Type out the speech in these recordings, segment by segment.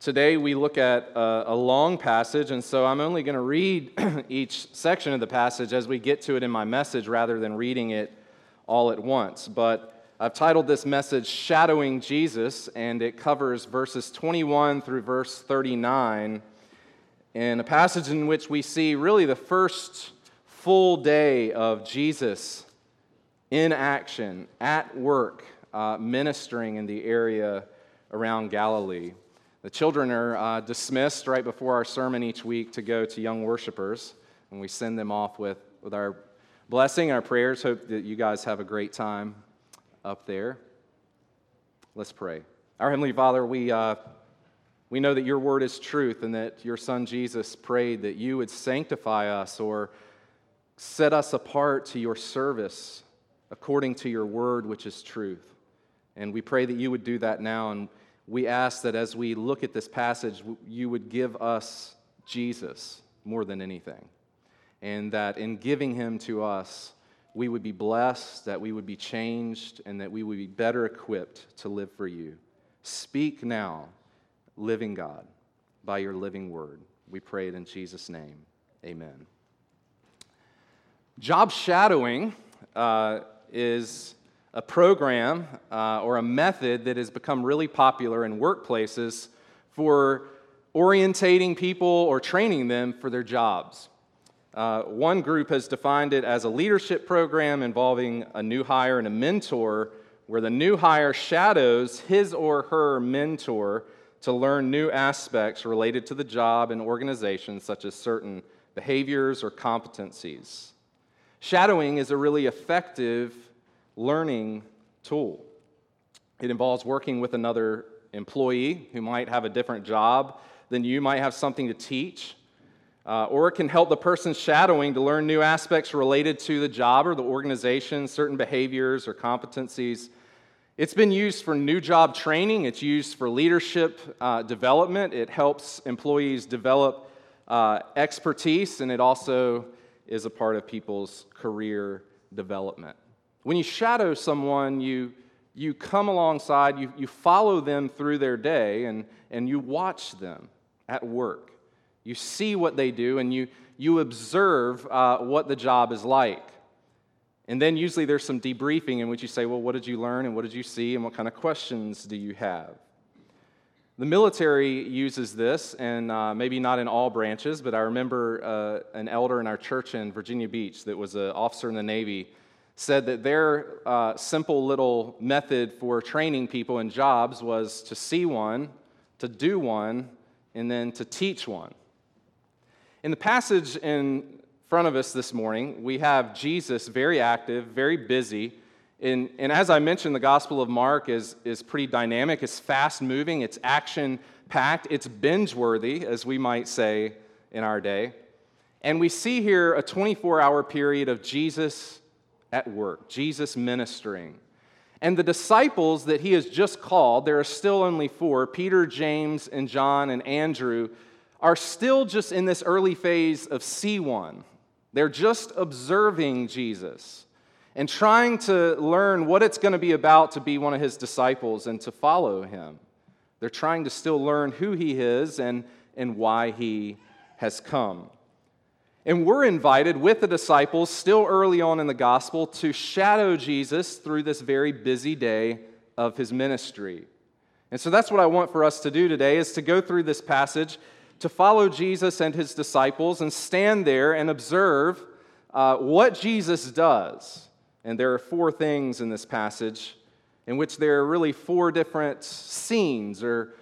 Today we look at a long passage, and so I'm only going to read each section of the passage as we get to it in my message rather than reading it all at once. But I've titled this message, Shadowing Jesus, and it covers verses 21 through verse 39, in a passage in which we see really the first full day of Jesus in action, at work, ministering in the area around Galilee. The children are dismissed right before our sermon each week to go to young worshipers, and we send them off with our blessing, our prayers. Hope that you guys have a great time up there. Let's pray. Our Heavenly Father, we know that your word is truth and that your Son Jesus prayed that you would sanctify us or set us apart to your service according to your word, which is truth. And we pray that you would do that now, and we ask that as we look at this passage, you would give us Jesus more than anything, and that in giving him to us, we would be blessed, that we would be changed, and that we would be better equipped to live for you. Speak now, living God, by your living word. We pray it in Jesus' name. Amen. Job shadowing is a program or a method that has become really popular in workplaces for orientating people or training them for their jobs. One group has defined it as a leadership program involving a new hire and a mentor, where the new hire shadows his or her mentor to learn new aspects related to the job and organization, such as certain behaviors or competencies. Shadowing is a really effective learning tool. It involves working with another employee who might have a different job than you, might have something to teach, or it can help the person shadowing to learn new aspects related to the job or the organization, certain behaviors or competencies. It's been used for new job training. It's used for leadership development. It helps employees develop expertise, and it also is a part of people's career development. When you shadow someone, you come alongside, you follow them through their day, and you watch them at work. You see what they do, and you observe what the job is like. And then usually there's some debriefing in which you say, well, what did you learn, and what did you see, and what kind of questions do you have? The military uses this, and maybe not in all branches, but I remember an elder in our church in Virginia Beach that was an officer in the Navy said that their simple little method for training people in jobs was to see one, to do one, and then to teach one. In the passage in front of us this morning, we have Jesus very active, very busy, and as I mentioned, the Gospel of Mark is pretty dynamic, it's fast-moving, it's action-packed, it's binge-worthy, as we might say in our day. And we see here a 24-hour period of Jesus at work, Jesus ministering. And the disciples that he has just called, there are still only 4, Peter, James, and John, and Andrew, are still just in this early phase of C1. They're just observing Jesus and trying to learn what it's going to be about to be one of his disciples and to follow him. They're trying to still learn who he is and why he has come. And we're invited with the disciples still early on in the gospel to shadow Jesus through this very busy day of his ministry. And so that's what I want for us to do today, is to go through this passage, to follow Jesus and his disciples and stand there and observe what Jesus does. And there are 4 things in this passage in which there are really 4 different scenes or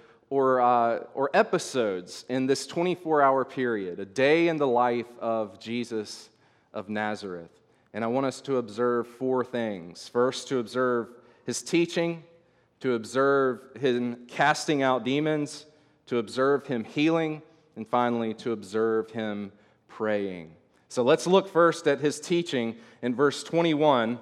episodes in this 24-hour period, a day in the life of Jesus of Nazareth. And I want us to observe 4 things. First, to observe his teaching, to observe him casting out demons, to observe him healing, and finally, to observe him praying. So let's look first at his teaching in verse 21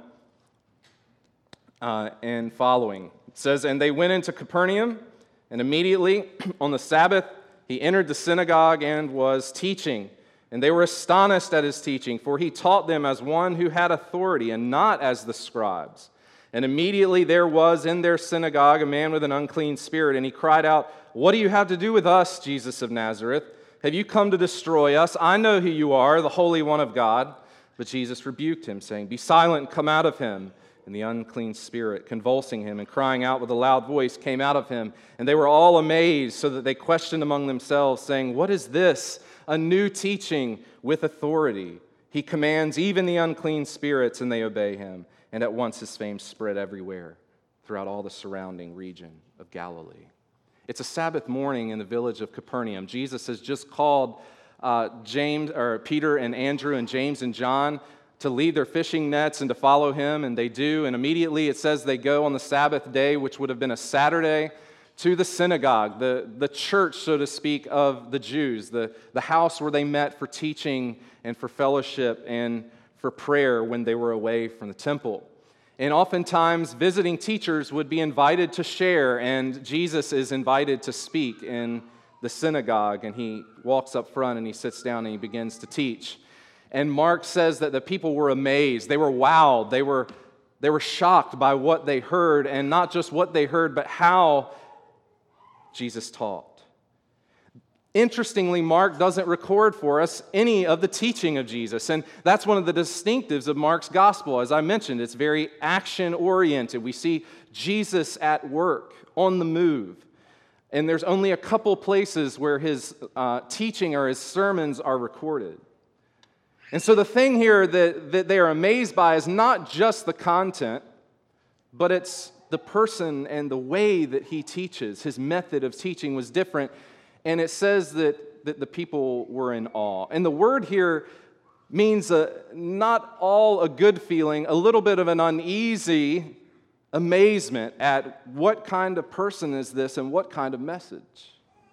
and following. It says, "And they went into Capernaum, and immediately on the Sabbath he entered the synagogue and was teaching. And they were astonished at his teaching, for he taught them as one who had authority and not as the scribes. And immediately there was in their synagogue a man with an unclean spirit, and he cried out, "What do you have to do with us, Jesus of Nazareth? Have you come to destroy us? I know who you are, the Holy One of God." But Jesus rebuked him, saying, "Be silent and come out of him." And the unclean spirit, convulsing him and crying out with a loud voice, came out of him. And they were all amazed, so that they questioned among themselves, saying, "What is this? A new teaching with authority. He commands even the unclean spirits, and they obey him." And at once his fame spread everywhere, throughout all the surrounding region of Galilee. It's a Sabbath morning in the village of Capernaum. Jesus has just called Peter and Andrew and James and John to leave their fishing nets and to follow him, and they do. And immediately it says they go on the Sabbath day, which would have been a Saturday, to the synagogue, the church, so to speak, of the Jews, the house where they met for teaching and for fellowship and for prayer when they were away from the temple. And oftentimes, visiting teachers would be invited to share, and Jesus is invited to speak in the synagogue, and he walks up front and he sits down and he begins to teach. And Mark says that the people were amazed. They were wowed. They were shocked by what they heard, and not just what they heard, but how Jesus taught. Interestingly, Mark doesn't record for us any of the teaching of Jesus, and that's one of the distinctives of Mark's gospel. As I mentioned, it's very action-oriented. We see Jesus at work, on the move, and there's only a couple places where his teaching or his sermons are recorded. And so the thing here that they are amazed by is not just the content, but it's the person and the way that he teaches. His method of teaching was different. And it says that the people were in awe. And the word here means not all a good feeling, a little bit of an uneasy amazement at what kind of person is this and what kind of message.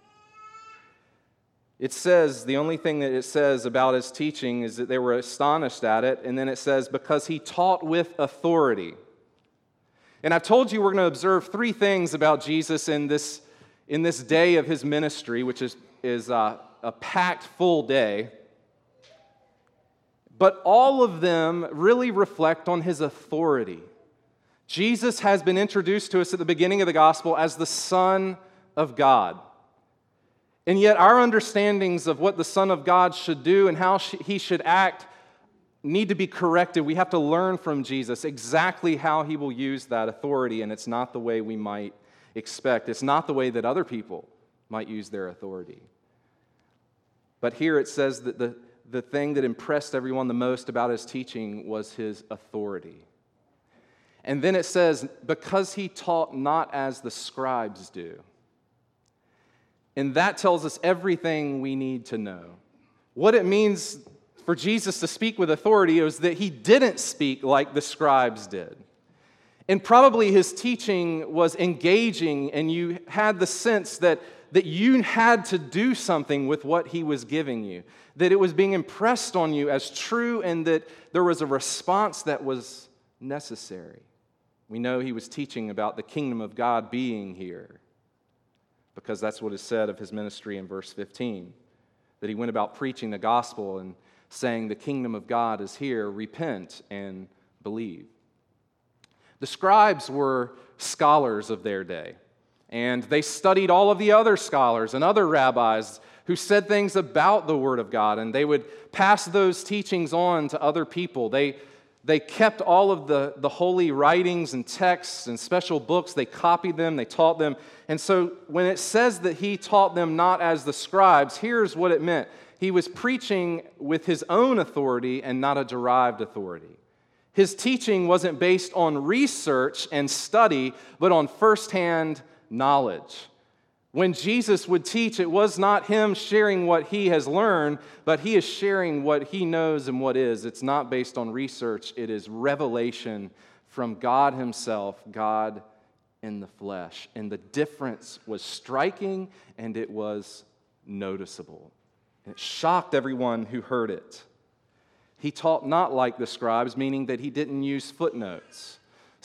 It says, the only thing that it says about his teaching is that they were astonished at it, and then it says, because he taught with authority. And I've told you we're going to observe three things about Jesus in this day of his ministry, which is a packed full day. But all of them really reflect on his authority. Jesus has been introduced to us at the beginning of the gospel as the Son of God. And yet our understandings of what the Son of God should do and how he should act need to be corrected. We have to learn from Jesus exactly how he will use that authority, and it's not the way we might expect. It's not the way that other people might use their authority. But here it says that the thing that impressed everyone the most about his teaching was his authority. And then it says, because he taught not as the scribes do. And that tells us everything we need to know. What it means for Jesus to speak with authority is that he didn't speak like the scribes did. And probably his teaching was engaging, and you had the sense that you had to do something with what he was giving you, that it was being impressed on you as true, and that there was a response that was necessary. We know he was teaching about the kingdom of God being here, because that's what is said of his ministry in verse 15, that he went about preaching the gospel and saying the kingdom of God is here, repent and believe. The scribes were scholars of their day, and they studied all of the other scholars and other rabbis who said things about the Word of God, and they would pass those teachings on to other people. They kept all of the holy writings and texts and special books. They copied them, they taught them. And so when it says that he taught them not as the scribes, here's what it meant. He was preaching with his own authority and not a derived authority. His teaching wasn't based on research and study, but on firsthand knowledge. When Jesus would teach, it was not him sharing what he has learned, but he is sharing what he knows and what is. It's not based on research. It is revelation from God himself, God in the flesh. And the difference was striking, and it was noticeable. And it shocked everyone who heard it. He taught not like the scribes, meaning that he didn't use footnotes.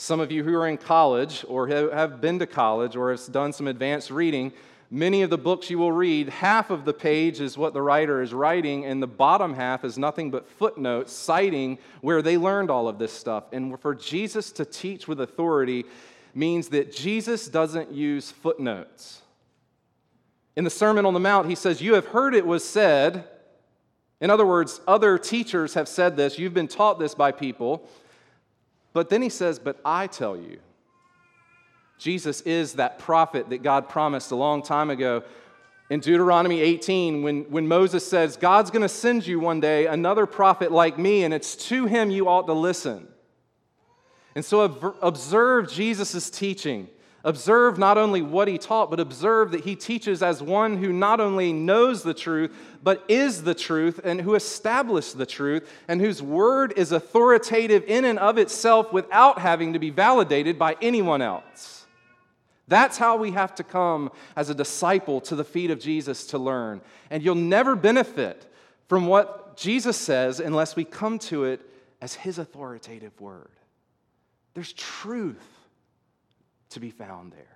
Some of you who are in college or have been to college or have done some advanced reading, many of the books you will read, half of the page is what the writer is writing, and the bottom half is nothing but footnotes citing where they learned all of this stuff. And for Jesus to teach with authority means that Jesus doesn't use footnotes. In the Sermon on the Mount, he says, "You have heard it was said." In other words, other teachers have said this. You've been taught this by people. But then he says, "But I tell you." Jesus is that prophet that God promised a long time ago. In Deuteronomy 18, when Moses says, "God's going to send you one day another prophet like me, and it's to him you ought to listen." And so observe Jesus' teaching. Observe not only what he taught, but observe that he teaches as one who not only knows the truth, but is the truth, and who established the truth, and whose word is authoritative in and of itself without having to be validated by anyone else. That's how we have to come as a disciple to the feet of Jesus to learn. And you'll never benefit from what Jesus says unless we come to it as his authoritative word. There's truth to be found there.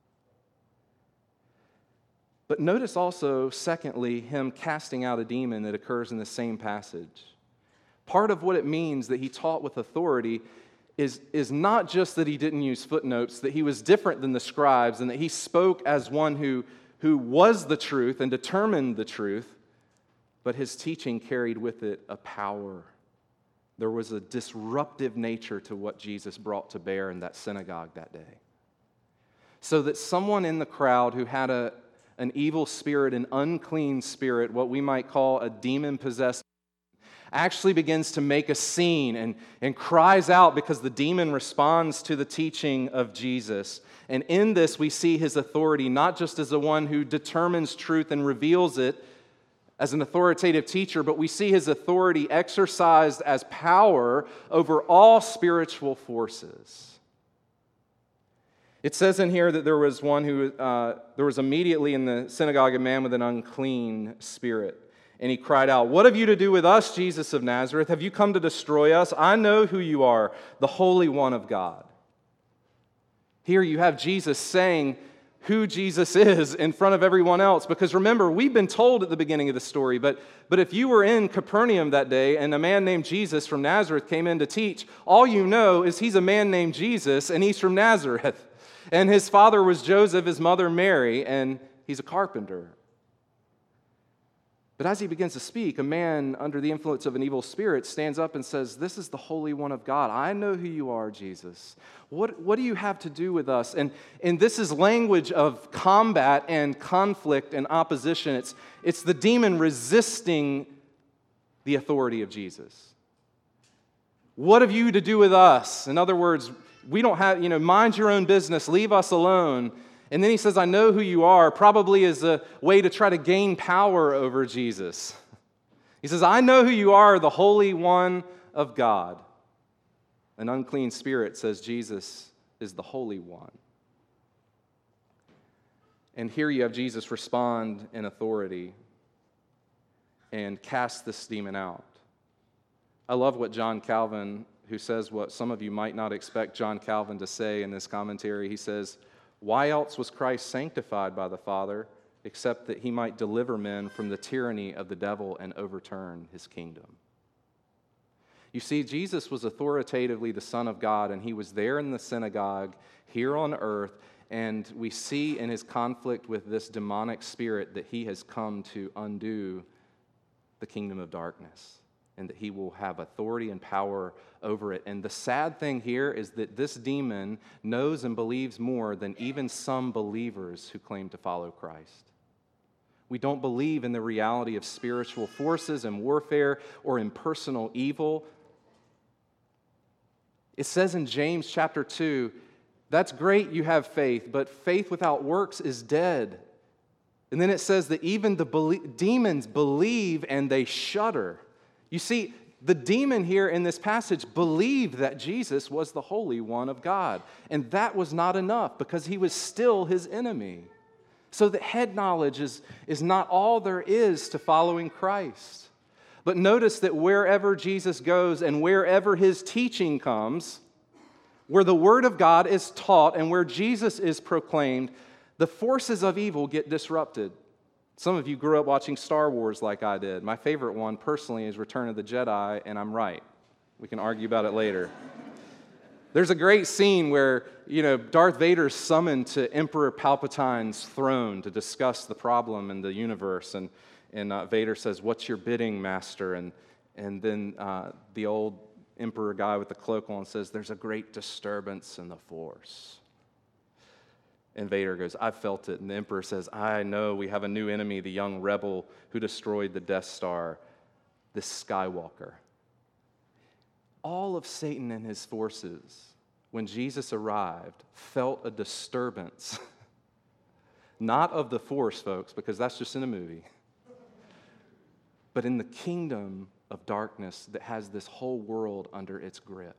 But notice also, secondly, him casting out a demon that occurs in the same passage. Part of what it means that he taught with authority is not just that he didn't use footnotes, that he was different than the scribes, and that he spoke as one who was the truth and determined the truth, but his teaching carried with it a power. There was a disruptive nature to what Jesus brought to bear in that synagogue that day. So that someone in the crowd who had an evil spirit, an unclean spirit, what we might call a demon-possessed, actually begins to make a scene and cries out because the demon responds to the teaching of Jesus. And in this we see his authority, not just as the one who determines truth and reveals it as an authoritative teacher, but we see his authority exercised as power over all spiritual forces. It says in here that there was immediately in the synagogue a man with an unclean spirit. And he cried out, "What have you to do with us, Jesus of Nazareth? Have you come to destroy us? I know who you are, the Holy One of God." Here you have Jesus saying who Jesus is in front of everyone else. Because remember, we've been told at the beginning of the story, but if you were in Capernaum that day and a man named Jesus from Nazareth came in to teach, all you know is he's a man named Jesus and he's from Nazareth. And his father was Joseph, his mother Mary, and he's a carpenter. But as he begins to speak, a man under the influence of an evil spirit stands up and says, "This is the Holy One of God. I know who you are, Jesus. What do you have to do with us?" And this is language of combat and conflict and opposition. It's the demon resisting the authority of Jesus. What have you to do with us? In other words, we don't have, mind your own business, leave us alone. And then he says, "I know who you are," probably as a way to try to gain power over Jesus. He says, "I know who you are, the Holy One of God." An unclean spirit says Jesus is the Holy One. And here you have Jesus respond in authority and cast this demon out. I love what John Calvin, who says what some of you might not expect John Calvin to say in this commentary. He says, "Why else was Christ sanctified by the Father except that he might deliver men from the tyranny of the devil and overturn his kingdom?" You see, Jesus was authoritatively the Son of God, and he was there in the synagogue here on earth, and we see in his conflict with this demonic spirit that he has come to undo the kingdom of darkness, and that he will have authority and power over it. And the sad thing here is that this demon knows and believes more than even some believers who claim to follow Christ. We don't believe in the reality of spiritual forces and warfare or impersonal evil. It says in James chapter 2, that's great you have faith, but faith without works is dead. And then it says that even the demons believe and they shudder. You see, the demon here in this passage believed that Jesus was the Holy One of God. And that was not enough because he was still his enemy. So that head knowledge is not all there is to following Christ. But notice that wherever Jesus goes and wherever his teaching comes, where the Word of God is taught and where Jesus is proclaimed, the forces of evil get disrupted. Some of you grew up watching Star Wars like I did. My favorite one, personally, is Return of the Jedi, and I'm right. We can argue about it later. There's a great scene where, Darth Vader's summoned to Emperor Palpatine's throne to discuss the problem in the universe, and Vader says, "What's your bidding, master?" And then the old Emperor guy with the cloak on says, "There's a great disturbance in the Force." And Vader goes, "I felt it." And the Emperor says, "I know we have a new enemy, the young rebel who destroyed the Death Star, this Skywalker." All of Satan and his forces, when Jesus arrived, felt a disturbance. Not of the Force, folks, because that's just in a movie, but in the kingdom of darkness that has this whole world under its grip.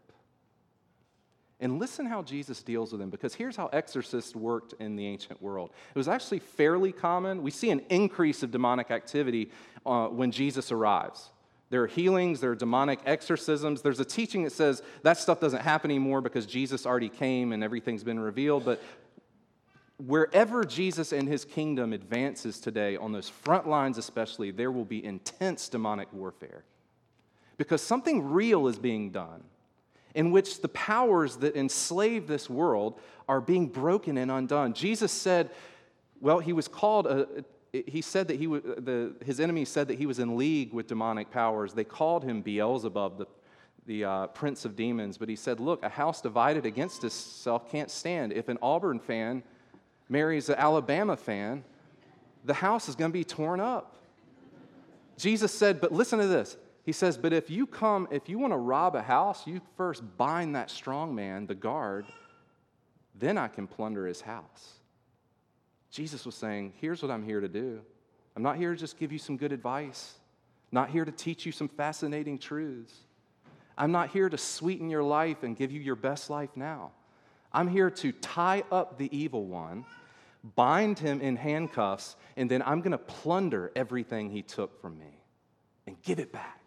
And listen how Jesus deals with them, because here's how exorcists worked in the ancient world. It was actually fairly common. We see an increase of demonic activity when Jesus arrives. There are healings, there are demonic exorcisms. There's a teaching that says that stuff doesn't happen anymore because Jesus already came and everything's been revealed. But wherever Jesus and his kingdom advances today, on those front lines especially, there will be intense demonic warfare. Because something real is being done, in which the powers that enslave this world are being broken and undone. Jesus said, he was called, he said that his enemies said that he was in league with demonic powers. They called him Beelzebub, the prince of demons. But he said, look, a house divided against itself can't stand. If an Auburn fan marries an Alabama fan, the house is going to be torn up. Jesus said, but listen to this. He says, but if you want to rob a house, you first bind that strong man, the guard, then I can plunder his house. Jesus was saying, here's what I'm here to do. I'm not here to just give you some good advice. Not here to teach you some fascinating truths. I'm not here to sweeten your life and give you your best life now. I'm here to tie up the evil one, bind him in handcuffs, and then I'm going to plunder everything he took from me and give it back.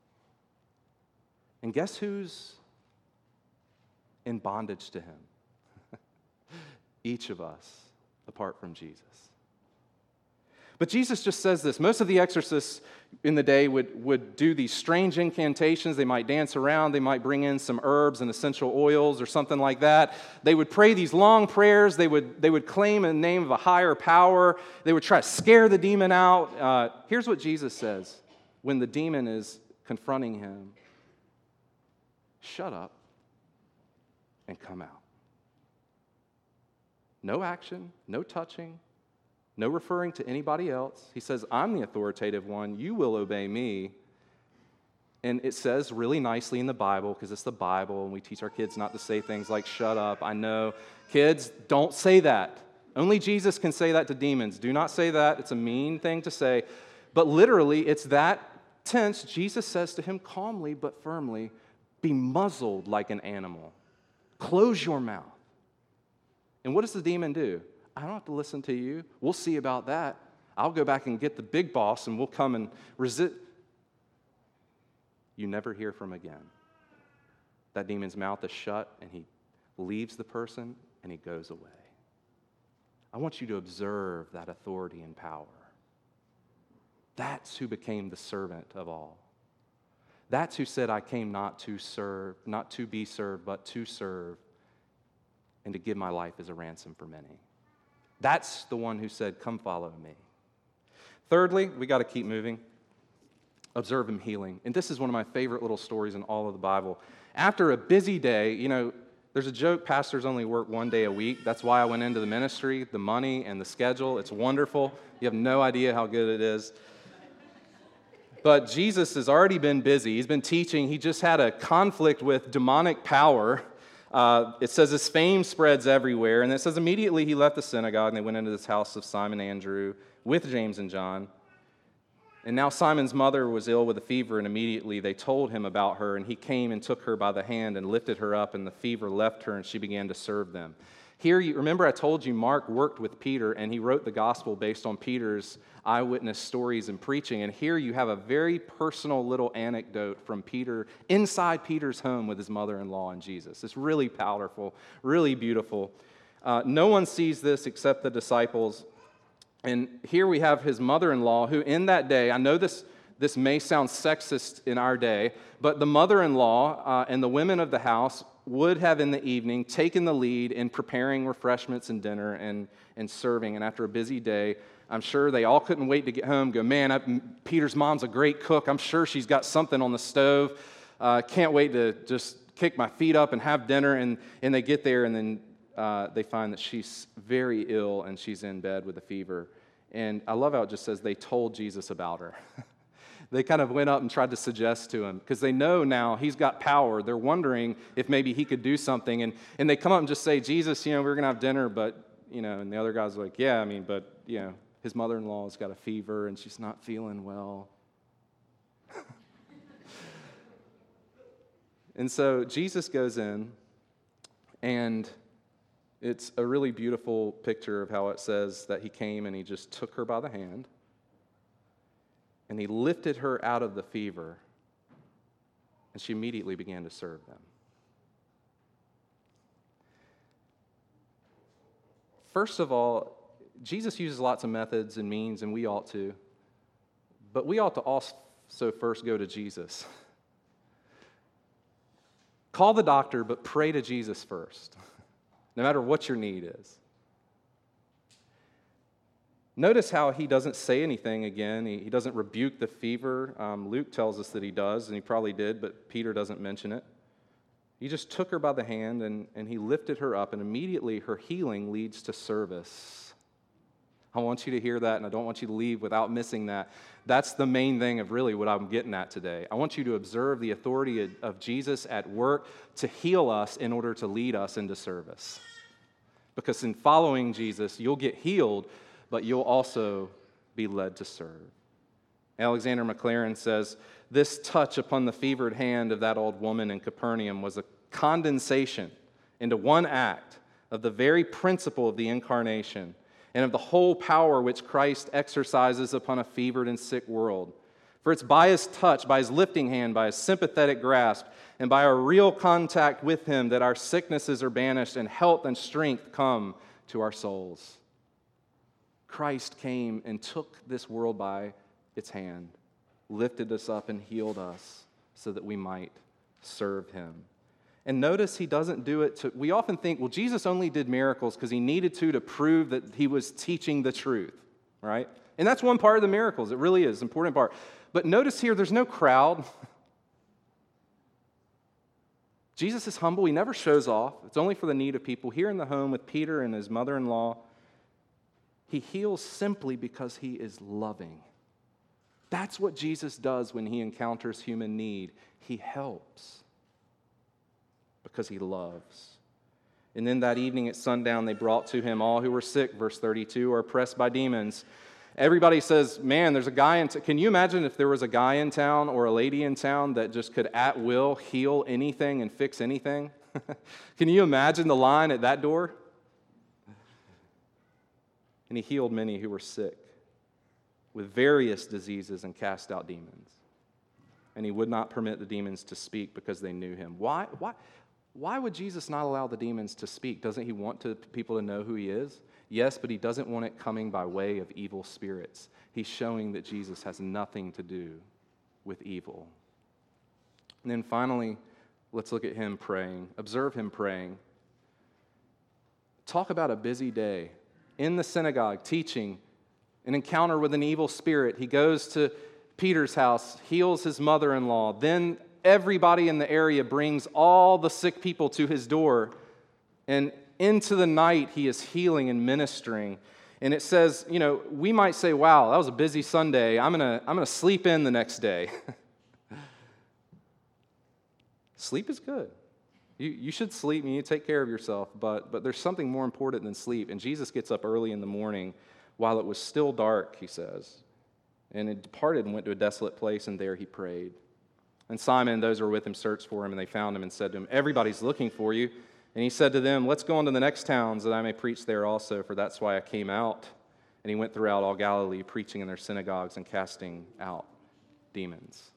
And guess who's in bondage to him? Each of us, apart from Jesus. But Jesus just says this. Most of the exorcists in the day would do these strange incantations. They might dance around. They might bring in some herbs and essential oils or something like that. They would pray these long prayers. They would claim in the name of a higher power. They would try to scare the demon out. Here's what Jesus says when the demon is confronting him. Shut up and come out. No action, no touching, no referring to anybody else. He says, I'm the authoritative one. You will obey me. And it says really nicely in the Bible, because it's the Bible, and we teach our kids not to say things like, shut up. I know. Kids, don't say that. Only Jesus can say that to demons. Do not say that. It's a mean thing to say. But literally, it's that tense. Jesus says to him calmly but firmly, be muzzled like an animal. Close your mouth. And what does the demon do? I don't have to listen to you. We'll see about that. I'll go back and get the big boss and we'll come and resist. You never hear from him again. That demon's mouth is shut and he leaves the person and he goes away. I want you to observe that authority and power. That's who became the servant of all. That's who said, I came not to serve, not to be served, but to serve and to give my life as a ransom for many. That's the one who said, come follow me. Thirdly, we got to keep moving. Observe him healing. And this is one of my favorite little stories in all of the Bible. After a busy day, there's a joke, pastors only work one day a week. That's why I went into the ministry, the money and the schedule. It's wonderful. You have no idea how good it is. But Jesus has already been busy. He's been teaching. He just had a conflict with demonic power. It says his fame spreads everywhere. And it says immediately he left the synagogue and they went into this house of Simon and Andrew with James and John. And now Simon's mother was ill with a fever, and immediately they told him about her. And he came and took her by the hand and lifted her up, and the fever left her, and she began to serve them. Here, you remember I told you Mark worked with Peter, and he wrote the gospel based on Peter's eyewitness stories and preaching. And here you have a very personal little anecdote from Peter, inside Peter's home with his mother-in-law and Jesus. It's really powerful, really beautiful. No one sees this except the disciples. And here we have his mother-in-law, who in that day, I know this may sound sexist in our day, but the mother-in-law and the women of the house would have in the evening taken the lead in preparing refreshments and dinner and serving. And after a busy day, I'm sure they all couldn't wait to get home, go, man, Peter's mom's a great cook. I'm sure she's got something on the stove. Can't wait to just kick my feet up and have dinner. And they get there, and then they find that she's very ill and she's in bed with a fever. And I love how it just says they told Jesus about her. They kind of went up and tried to suggest to him, because they know now he's got power. They're wondering if maybe he could do something. And they come up and just say, Jesus, we're going to have dinner, but, and the other guy's like, yeah, but, his mother-in-law's got a fever and she's not feeling well. And so Jesus goes in, and it's a really beautiful picture of how it says that he came and he just took her by the hand, and he lifted her out of the fever, and she immediately began to serve them. First of all, Jesus uses lots of methods and means, and we ought to. But we ought to also first go to Jesus. Call the doctor, but pray to Jesus first, no matter what your need is. Notice how he doesn't say anything again. He doesn't rebuke the fever. Luke tells us that he does, and he probably did, but Peter doesn't mention it. He just took her by the hand, and he lifted her up, and immediately her healing leads to service. I want you to hear that, and I don't want you to leave without missing that. That's the main thing of really what I'm getting at today. I want you to observe the authority of Jesus at work to heal us in order to lead us into service. Because in following Jesus, you'll get healed, but you'll also be led to serve. Alexander McLaren says, this touch upon the fevered hand of that old woman in Capernaum was a condensation into one act of the very principle of the incarnation and of the whole power which Christ exercises upon a fevered and sick world. For it's by his touch, by his lifting hand, by his sympathetic grasp, and by our real contact with him that our sicknesses are banished and health and strength come to our souls. Christ came and took this world by its hand, lifted us up and healed us so that we might serve him. And notice he doesn't do it to, we often think, well, Jesus only did miracles because he needed to prove that he was teaching the truth, right? And that's one part of the miracles. It really is an important part. But notice here, there's no crowd. Jesus is humble. He never shows off. It's only for the need of people. Here in the home with Peter and his mother-in-law, he heals simply because he is loving. That's what Jesus does when he encounters human need. He helps because he loves. And then that evening at sundown, they brought to him all who were sick, verse 32, or oppressed by demons. Everybody says, man, there's a guy in town. Can you imagine if there was a guy in town or a lady in town that just could at will heal anything and fix anything? Can you imagine the line at that door? And he healed many who were sick with various diseases and cast out demons. And he would not permit the demons to speak because they knew him. Why would Jesus not allow the demons to speak? Doesn't he want people to know who he is? Yes, but he doesn't want it coming by way of evil spirits. He's showing that Jesus has nothing to do with evil. And then finally, let's look at him praying. Observe him praying. Talk about a busy day. In the synagogue, teaching, an encounter with an evil spirit. He goes to Peter's house, heals his mother-in-law. Then everybody in the area brings all the sick people to his door. And into the night, he is healing and ministering. And it says, we might say, wow, that was a busy Sunday. I'm gonna sleep in the next day. Sleep is good. You should sleep and you take care of yourself, but there's something more important than sleep. And Jesus gets up early in the morning while it was still dark, he says. And he departed and went to a desolate place, and there he prayed. And Simon and those who were with him searched for him, and they found him and said to him, everybody's looking for you. And he said to them, "Let's go on to the next towns that I may preach there also, for that's why I came out." And he went throughout all Galilee, preaching in their synagogues and casting out demons.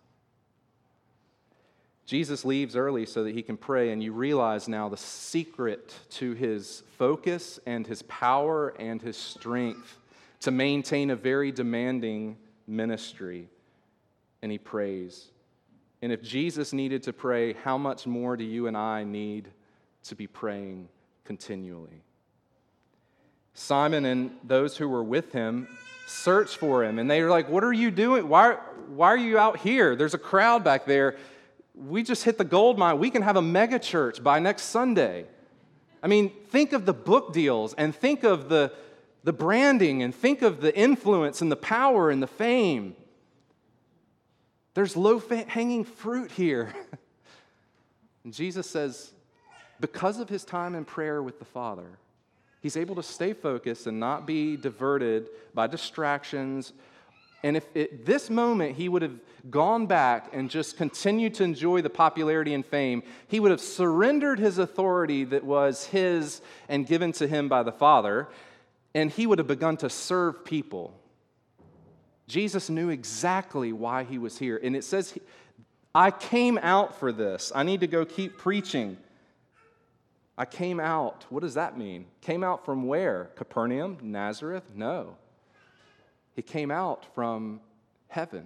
Jesus leaves early so that he can pray, and you realize now the secret to his focus and his power and his strength to maintain a very demanding ministry. And he prays. And if Jesus needed to pray, how much more do you and I need to be praying continually? Simon and those who were with him searched for him, and they were like, "What are you doing? Why are you out here? There's a crowd back there. We just hit the gold mine. We can have a mega church by next Sunday." I mean, think of the book deals, and think of the branding, and think of the influence and the power and the fame. There's low-hanging fruit here. And Jesus says, because of his time in prayer with the Father, he's able to stay focused and not be diverted by distractions. And if at this moment he would have gone back and just continued to enjoy the popularity and fame, he would have surrendered his authority that was his and given to him by the Father, and he would have begun to serve people. Jesus knew exactly why he was here. And it says, I came out for this. I need to go keep preaching. I came out. What does that mean? Came out from where? Capernaum? Nazareth? No. He came out from heaven.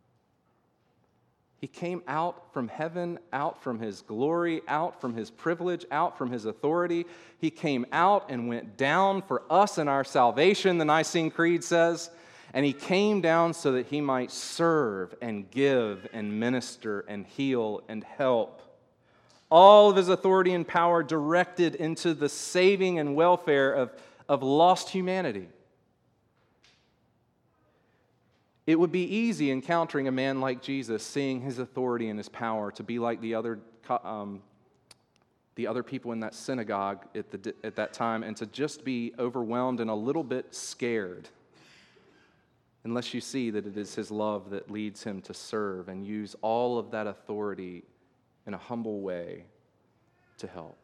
He came out from heaven, out from his glory, out from his privilege, out from his authority. He came out and went down for us and our salvation, the Nicene Creed says. And he came down so that he might serve and give and minister and heal and help. All of his authority and power directed into the saving and welfare of lost humanity. It would be easy encountering a man like Jesus, seeing his authority and his power, to be like the other people in that synagogue at that time, and to just be overwhelmed and a little bit scared. Unless you see that it is his love that leads him to serve and use all of that authority in a humble way to help.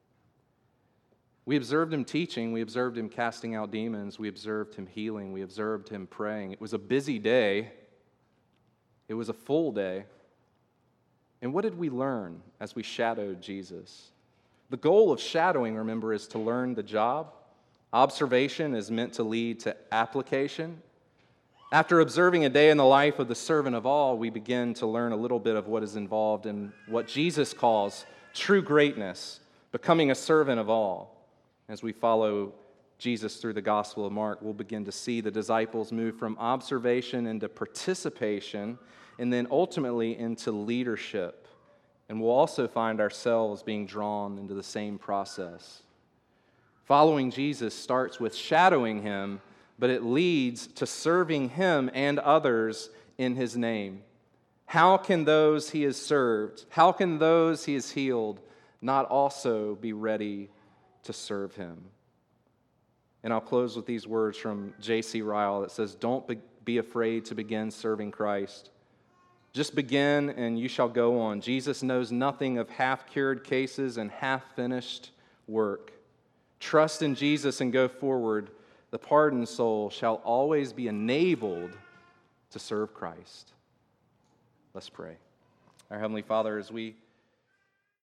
We observed him teaching, we observed him casting out demons, we observed him healing, we observed him praying. It was a busy day. It was a full day. And what did we learn as we shadowed Jesus? The goal of shadowing, remember, is to learn the job. Observation is meant to lead to application. After observing a day in the life of the servant of all, we begin to learn a little bit of what is involved in what Jesus calls true greatness, becoming a servant of all. As we follow Jesus through the Gospel of Mark, we'll begin to see the disciples move from observation into participation and then ultimately into leadership. And we'll also find ourselves being drawn into the same process. Following Jesus starts with shadowing him, but it leads to serving him and others in his name. How can those he has served, how can those he has healed, not also be ready to serve him? And I'll close with these words from J.C. Ryle that says, "Don't be afraid to begin serving Christ. Just begin and you shall go on. Jesus knows nothing of half-cured cases and half-finished work. Trust in Jesus and go forward. The pardoned soul shall always be enabled to serve Christ." Let's pray. Our Heavenly Father, as we